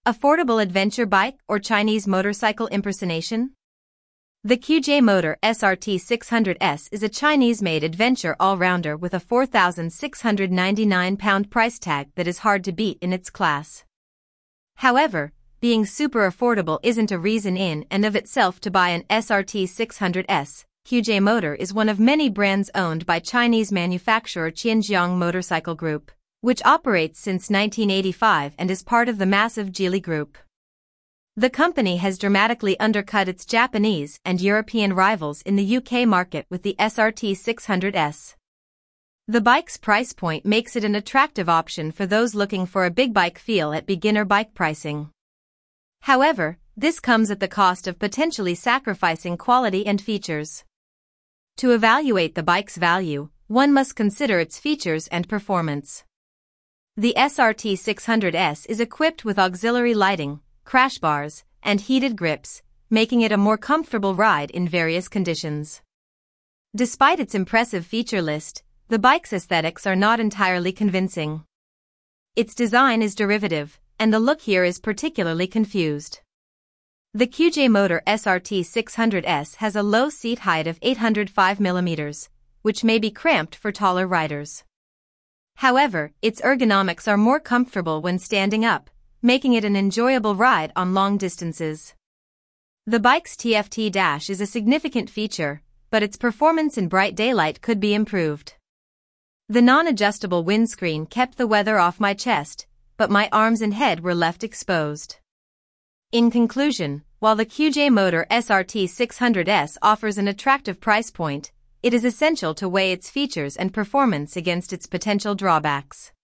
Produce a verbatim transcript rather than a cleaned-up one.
Affordable adventure bike or Chinese motorcycle impersonation? The Q J Motor S R T six hundred S is a Chinese-made adventure all-rounder with a four thousand six hundred ninety-nine pound price tag that is hard to beat in its class. However, being super affordable isn't a reason in and of itself to buy an S R T six hundred S. Q J Motor is one of many brands owned by Chinese manufacturer Xinjiang Motorcycle Group, which operates since nineteen eighty-five and is part of the massive Geely Group. The company has dramatically undercut its Japanese and European rivals in the U K market with the S R T six hundred S. The bike's price point makes it an attractive option for those looking for a big bike feel at beginner bike pricing. However, this comes at the cost of potentially sacrificing quality and features. To evaluate the bike's value, one must consider its features and performance. The S R T six hundred S is equipped with auxiliary lighting, crash bars, and heated grips, making it a more comfortable ride in various conditions. Despite its impressive feature list, the bike's aesthetics are not entirely convincing. Its design is derivative, and the look here is particularly confused. The Q J Motor S R T six hundred S has a low seat height of eight hundred five millimeters, which may be cramped for taller riders. However, its ergonomics are more comfortable when standing up, making it an enjoyable ride on long distances. The bike's T F T dash is a significant feature, but its performance in bright daylight could be improved. The non-adjustable windscreen kept the weather off my chest, but my arms and head were left exposed. In conclusion, while the Q J Motor S R T six hundred S offers an attractive price point, it is essential to weigh its features and performance against its potential drawbacks.